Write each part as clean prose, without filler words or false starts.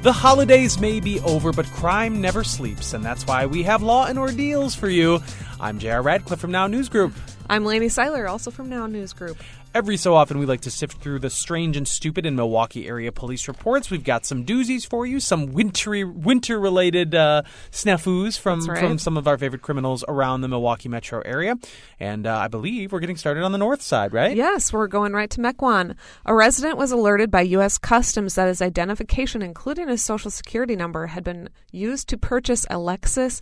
The holidays may be over, but crime never sleeps, and that's why we have Law and Ordeals for you. I'm J.R. Radcliffe from Now News Group. I'm Lainey Seiler, also from Now News Group. Every so often, we like to sift through the strange and stupid in Milwaukee area police reports. We've got some doozies for you, some winter-related snafus from some of our favorite criminals around the Milwaukee metro area. And I believe we're getting started on the north side, right? Yes, we're going right to Mequon. A resident was alerted by U.S. Customs that his identification, including his social security number, had been used to purchase a Lexus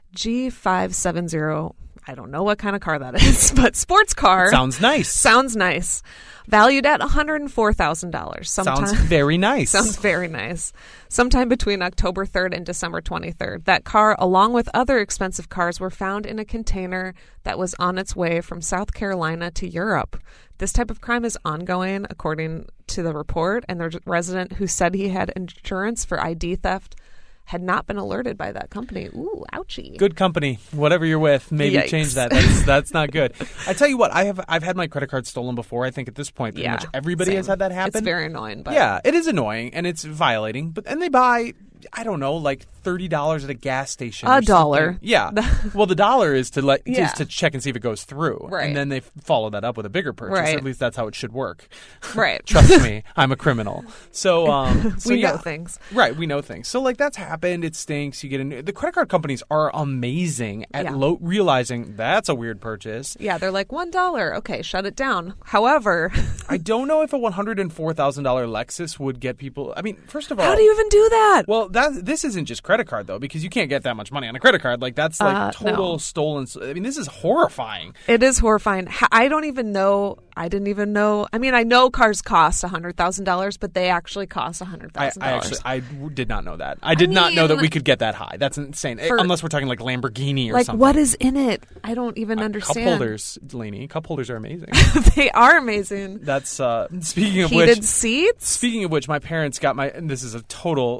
G570. I don't know what kind of car that is, but sports car. Sounds nice. Sounds nice. Valued at $104,000. Sounds very nice. Sounds very nice. Sometime between October 3rd and December 23rd. That car, along with other expensive cars, were found in a container that was on its way from South Carolina to Europe. This type of crime is ongoing, according to the report, and the resident who said he had insurance for ID theft had not been alerted by that company. Ooh, ouchie. Good company. Whatever you're with, maybe Yikes. change that. That's not good. I tell you what, I've had my credit card stolen before. I think at this point, pretty much everybody has had that happen. It's very annoying. But yeah, it is annoying, and it's violating. And they buy, I don't know, like $30 at a gas station. $1. Something. Yeah. Well, the $1 is to check and see if it goes through. Right. And then they follow that up with a bigger purchase. Right. At least that's how it should work. Right. Trust me, I'm a criminal. So, we know things. Right, we know things. So, that's happened. It stinks. You get the credit card companies are amazing at realizing that's a weird purchase. Yeah, they're like $1. Okay, shut it down. However, I don't know if a $104,000 Lexus would get people. I mean, first of all, how do you even do that? Well, this isn't just credit card though, because you can't get that much money on a credit card. That's total stolen. I mean, this is horrifying. It is horrifying. I don't even know. I didn't even know. I mean, I know cars cost $100,000, but they actually cost $100,000. I did not know that. I did not know that we could get that high. That's insane. Unless we're talking like Lamborghini or something. What is in it? I don't even understand. Cup holders, Lainey. Cup holders are amazing. They are amazing. That's speaking of heated which. Seats. Speaking of which, my parents got my. And this is a total.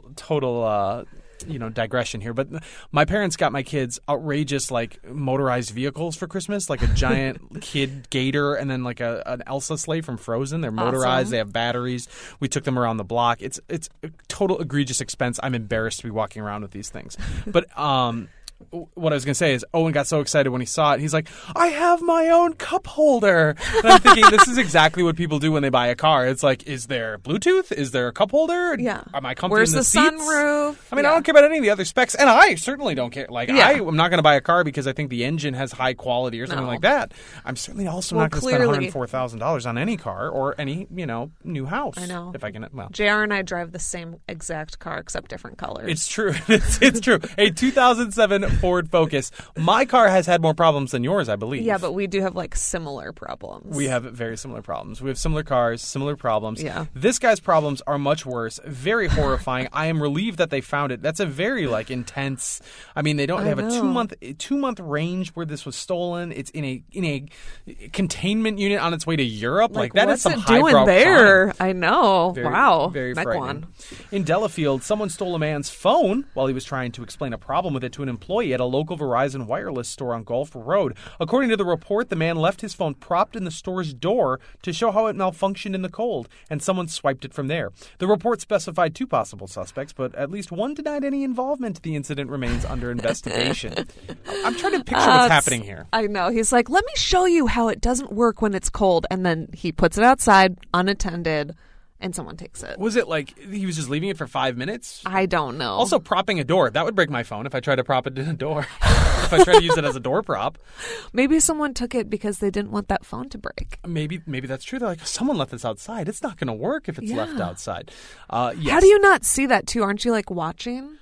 Digression here, but my parents got my kids outrageous motorized vehicles for Christmas, like a giant kid gator and then like an Elsa sleigh from Frozen. They're motorized. Awesome. They have batteries. We took them around the block. It's a total egregious expense. I'm embarrassed to be walking around with these things, but what I was going to say is Owen got so excited when he saw it. He's like, I have my own cup holder. And I'm thinking, this is exactly what people do when they buy a car. It's like, is there Bluetooth? Is there a cup holder? Yeah. Am I comfy Where's in the seats? Sunroof? I mean, I don't care about any of the other specs. And I certainly don't care. I'm not going to buy a car because I think the engine has high quality or something like that. I'm certainly also not going to spend $104,000 on any car or any, new house. I know. If I can, well. JR and I drive the same exact car except different colors. It's true. It's true. A 2007 Ford Focus. My car has had more problems than yours, I believe. Yeah, but we do have similar problems. We have very similar problems. We have similar cars, similar problems. Yeah. This guy's problems are much worse. Very horrifying. I am relieved that they found it. That's a very intense. I mean, they have a 2-month range where this was stolen. It's in a containment unit on its way to Europe. That is some highbrow there? crime. I know. Wow. Very frightening. In Delafield, someone stole a man's phone while he was trying to explain a problem with it to an employee at a local Verizon wireless store on Gulf Road. According to the report, the man left his phone propped in the store's door to show how it malfunctioned in the cold, and someone swiped it from there. The report specified 2 possible suspects, but at least one denied any involvement. The incident remains under investigation. I'm trying to picture what's happening here. I know. He's like, let me show you how it doesn't work when it's cold. And then he puts it outside unattended. And someone takes it. Was it he was just leaving it for 5 minutes? I don't know. Also, propping a door. That would break my phone if I tried to prop it in a door. If I tried to use it as a door prop. Maybe someone took it because they didn't want that phone to break. Maybe that's true. They're like, someone left this outside. It's not going to work if it's left outside. Yes. How do you not see that, too? Aren't you, watching?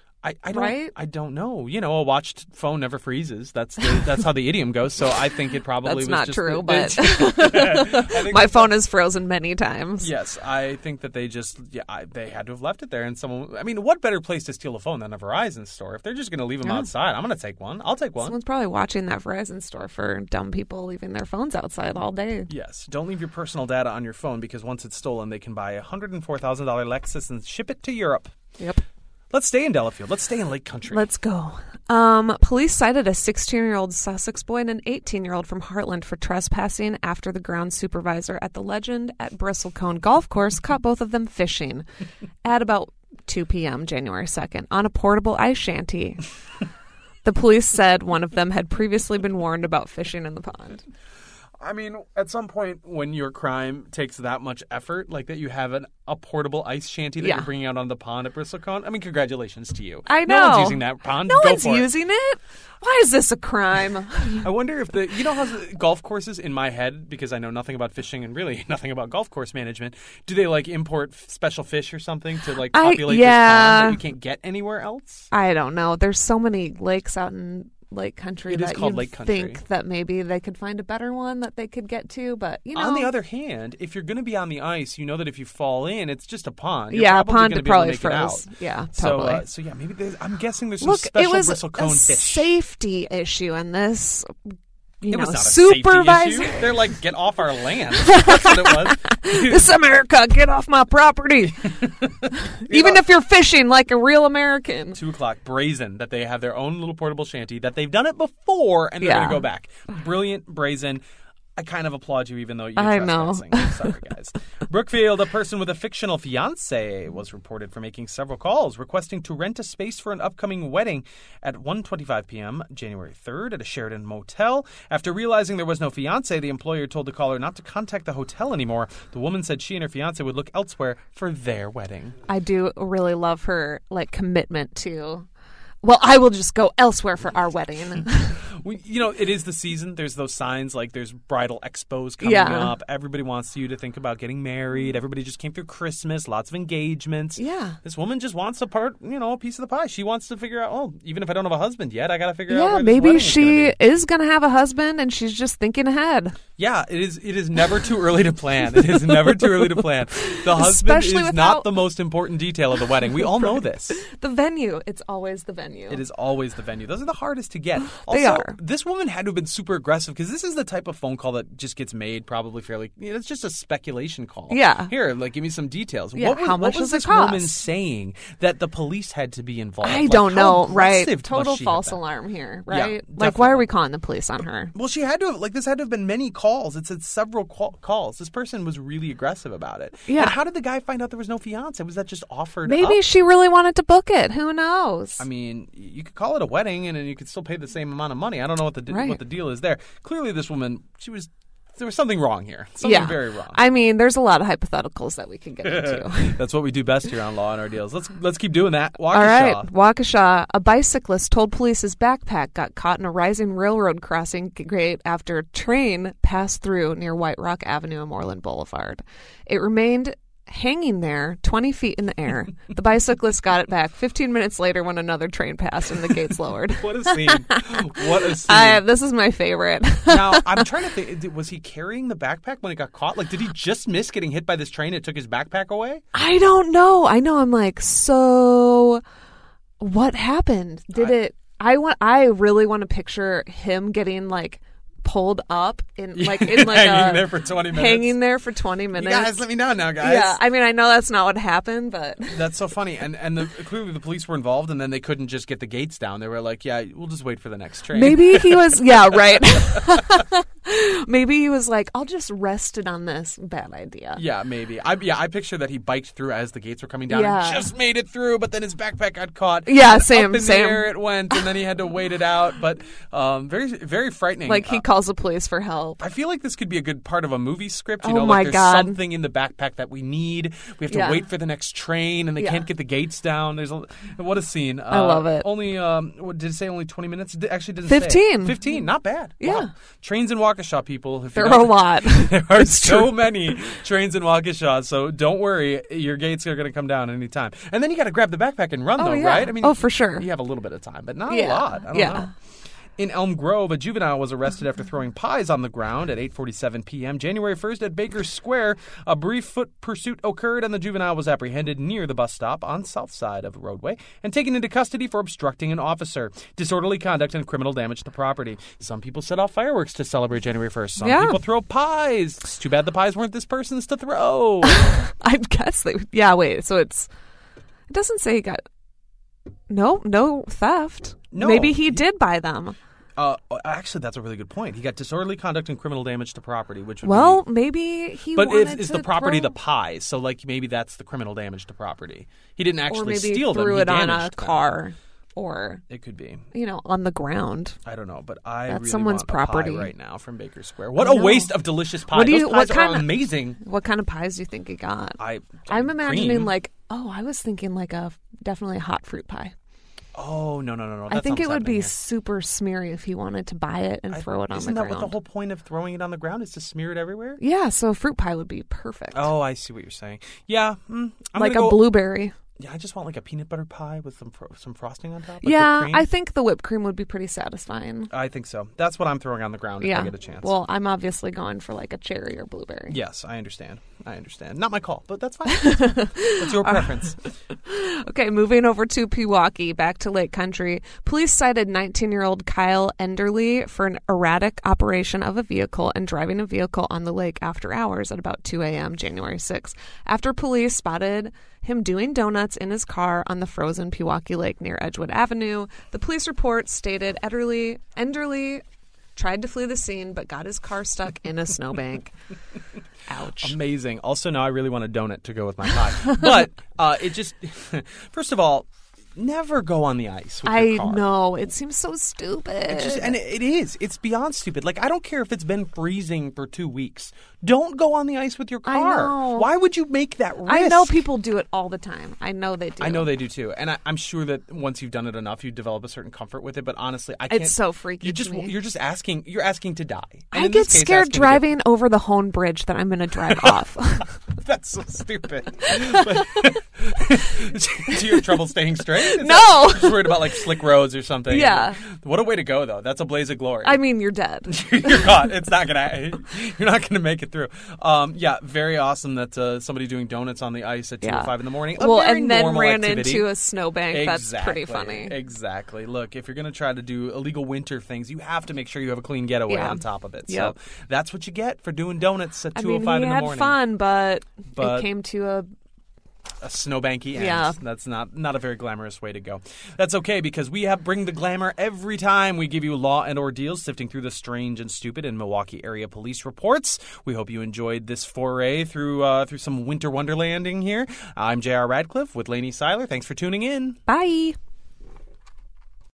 I don't know. A watched phone never freezes. That's how the idiom goes. So I think it probably that's was not just true. But my phone is frozen many times. Yes, I think that they they had to have left it there. And someone. I mean, what better place to steal a phone than a Verizon store? If they're just going to leave them outside, I'm going to take one. I'll take one. Someone's probably watching that Verizon store for dumb people leaving their phones outside all day. Yes, don't leave your personal data on your phone because once it's stolen, they can buy a $104,000 Lexus and ship it to Europe. Yep. Let's stay in Delafield. Let's stay in Lake Country. Let's go. Police cited a 16-year-old Sussex boy and an 18-year-old from Heartland for trespassing after the ground supervisor at the Legend at Bristlecone Golf Course caught both of them fishing. At about 2 p.m. January 2nd on a portable ice shanty. The police said one of them had previously been warned about fishing in the pond. I mean, at some point when your crime takes that much effort, like that you have a portable ice shanty that you're bringing out on the pond at Bristlecone, I mean, congratulations to you. I know. No one's using that pond. No Go one's for using it. Why is this a crime? I wonder if you know how golf courses in my head, because I know nothing about fishing and really nothing about golf course management, do they like import special fish or something to like populate this pond that you can't get anywhere else? I don't know. There's so many lakes out in Lake Country that you think that maybe they could find a better one that they could get to, but you know. On the other hand, if you're going to be on the ice, you know that if you fall in, it's just a pond. A pond would probably froze. Yeah, totally. So yeah, maybe I'm guessing there's some special Bristlecone fish. It was a safety issue, and this. It was not a safety issue. They're like, get off our land. That's what it was. This America, get off my property. Even if you're fishing like a real American. 2 o'clock, brazen, that they have their own little portable shanty, that they've done it before, and they're going to go back. Brilliant, brazen. I kind of applaud you, even though you're trespassing. I'm sorry, guys. Brookfield, a person with a fictional fiancé, was reported for making several calls requesting to rent a space for an upcoming wedding at 1:25 p.m. January 3rd at a Sheraton motel. After realizing there was no fiancé, the employer told the caller not to contact the hotel anymore. The woman said she and her fiancé would look elsewhere for their wedding. I do really love her commitment to... Well, I will just go elsewhere for our wedding. It is the season. There's those signs like there's bridal expos coming up. Everybody wants you to think about getting married. Everybody just came through Christmas. Lots of engagements. Yeah. This woman just wants a piece of the pie. She wants to figure out, even if I don't have a husband yet, I got to figure out where this maybe wedding she is going to have a husband and she's just thinking ahead. Yeah, it is never too early to plan. It is never too early to plan. The husband is not the most important detail of the wedding. We all know this. The venue. It's always the venue. It is always the venue. Those are the hardest to get. Also, they are. This woman had to have been super aggressive because this is the type of phone call that just gets made probably fairly. It's just a speculation call. Yeah. Here, give me some details. Yeah. How much what was this cost? woman saying that the police had to be involved? I don't know. Right. Total false alarm here. Right. Yeah, why are we calling the police on her? Well, she had to have. This had to have been many calls. It said several calls. This person was really aggressive about it. Yeah. And how did the guy find out there was no fiance? Was that just offered? Maybe she really wanted to book it. Who knows? I mean, you could call it a wedding, and then you could still pay the same amount of money. I don't know what the deal is there. Clearly, this woman, there was something wrong here. Something very wrong. I mean, there's a lot of hypotheticals that we can get into. That's what we do best here on Law and Our Deals. Let's keep doing that. Waukesha. All right, Waukesha. A bicyclist told police his backpack got caught in a rising railroad crossing grate after a train passed through near White Rock Avenue and Moreland Boulevard. It remained hanging there 20 feet in the air. The bicyclist got it back 15 minutes later when another train passed and the gates lowered. What a scene. What a scene. This is my favorite. Now, I'm trying to think, was he carrying the backpack when it got caught? Did he just miss getting hit by this train and it took his backpack away? I don't know. I'm so what happened? I really want to picture him getting pulled up in hanging there for 20 minutes. Hanging there for 20 minutes. You guys, let me know now, guys. Yeah, I mean, I know that's not what happened, but that's so funny. And clearly the police were involved, and then they couldn't just get the gates down. They were like, "Yeah, we'll just wait for the next train." Maybe he was, right. Maybe he was like, "I'll just rest it on this." Bad idea. Yeah, maybe. I picture that he biked through as the gates were coming down and just made it through, but then his backpack got caught. Yeah, same. Up in the air it went, and then he had to wait it out. But very, very frightening. He calls the police for help. I feel like this could be a good part of a movie script. There's something in the backpack that we need. We have to wait for the next train, and they can't get the gates down. What a scene. I love it. Only, what did it say? Only 20 minutes? It actually didn't 15. say. 15. Not bad. Yeah. Wow. Trains in Waukesha, people. There are a lot. There are so many trains in Waukesha, so don't worry. Your gates are going to come down anytime. And then you got to grab the backpack and run, right? I mean, for sure. You have a little bit of time, but not a lot. I don't know. In Elm Grove, a juvenile was arrested after throwing pies on the ground at 8:47 p.m. January 1st at Baker Square. A brief foot pursuit occurred, and the juvenile was apprehended near the bus stop on south side of the roadway and taken into custody for obstructing an officer, disorderly conduct, and criminal damage to property. Some people set off fireworks to celebrate January 1st. Some people throw pies. It's too bad the pies weren't this person's to throw. I guess they... Yeah, wait. So it doesn't say he got... No theft. No. Maybe he did buy them. Actually, that's a really good point. He got disorderly conduct and criminal damage to property, which would Well, be... maybe he But wanted is to the property throw... the pies? So, like, maybe that's the criminal damage to property. He didn't Or actually maybe steal them. threw He it on a damaged them. car or, It could be. on the ground. I don't know, but I That's really someone's want a property. pie right now from Baker Square. What I a know. waste of delicious pie. What do you- Those pies what are kind of- amazing. What kind of pies do you think he got? I'm cream. imagining I was thinking like definitely a hot fruit pie. Oh, no. I think it would be Here. super smeary if he wanted to buy it and throw it on the Isn't ground. that what the whole point of throwing it on the ground is to smear it everywhere? Yeah, so a fruit pie would be perfect. Oh, I see what you're saying. Yeah. I'm like gonna a go, blueberry. Yeah, I just want like a peanut butter pie with some frosting on top. Like Yeah, whipped cream. I think the whipped cream would be pretty satisfying. I think so. That's what I'm throwing on the ground if I get a chance. Well, I'm obviously going for like a cherry or blueberry. Yes, I understand. Not my call, but that's fine. That's your preference. Okay, moving over to Pewaukee, back to Lake Country. Police cited 19-year-old Kyle Enderly for an erratic operation of a vehicle and driving a vehicle on the lake after hours at about 2 a.m. January 6th. After police spotted him doing donuts in his car on the frozen Pewaukee Lake near Edgewood Avenue, the police report stated Enderly tried to flee the scene but got his car stuck in a snowbank. Ouch. Amazing. Also, now I really want a donut to go with my pie. But it just, first of all, never go on the ice with your car. I know. It seems so stupid. It is. It's beyond stupid. Like, I don't care if it's been freezing for 2 weeks. Don't go on the ice with your car. I know. Why would you make that risk? I know people do it all the time. I know they do. I know they do too. And I'm sure that once you've done it enough, you develop a certain comfort with it. But honestly, I can't. It's so freaky You're to me. just asking. You're asking to die. And I in get this case, scared asking to driving over the Hone Bridge that I'm going to drive off. That's so stupid. But, do you have trouble staying straight? No. Just worried about like slick roads or something. Yeah. What a way to go, though. That's a blaze of glory. I mean, you're dead. You're not. It's not gonna. You're not gonna make it through. Yeah, very awesome that somebody doing donuts on the ice at 2:05 in the morning. Well, very and then normal ran activity. into a snowbank. That's pretty funny. Exactly. Look, if you're gonna try to do illegal winter things, you have to make sure you have a clean getaway on top of it. Yep. So that's what you get for doing donuts at 2:05 he in the morning. had fun, but it came to a snowbanky end. Yeah. That's not a very glamorous way to go. That's okay, because we bring the glamour every time we give you Law and Ordeals, sifting through the strange and stupid in Milwaukee area police reports. We hope you enjoyed this foray through some winter wonderlanding here. I'm J.R. Radcliffe with Lainey Seiler. Thanks for tuning in. bye.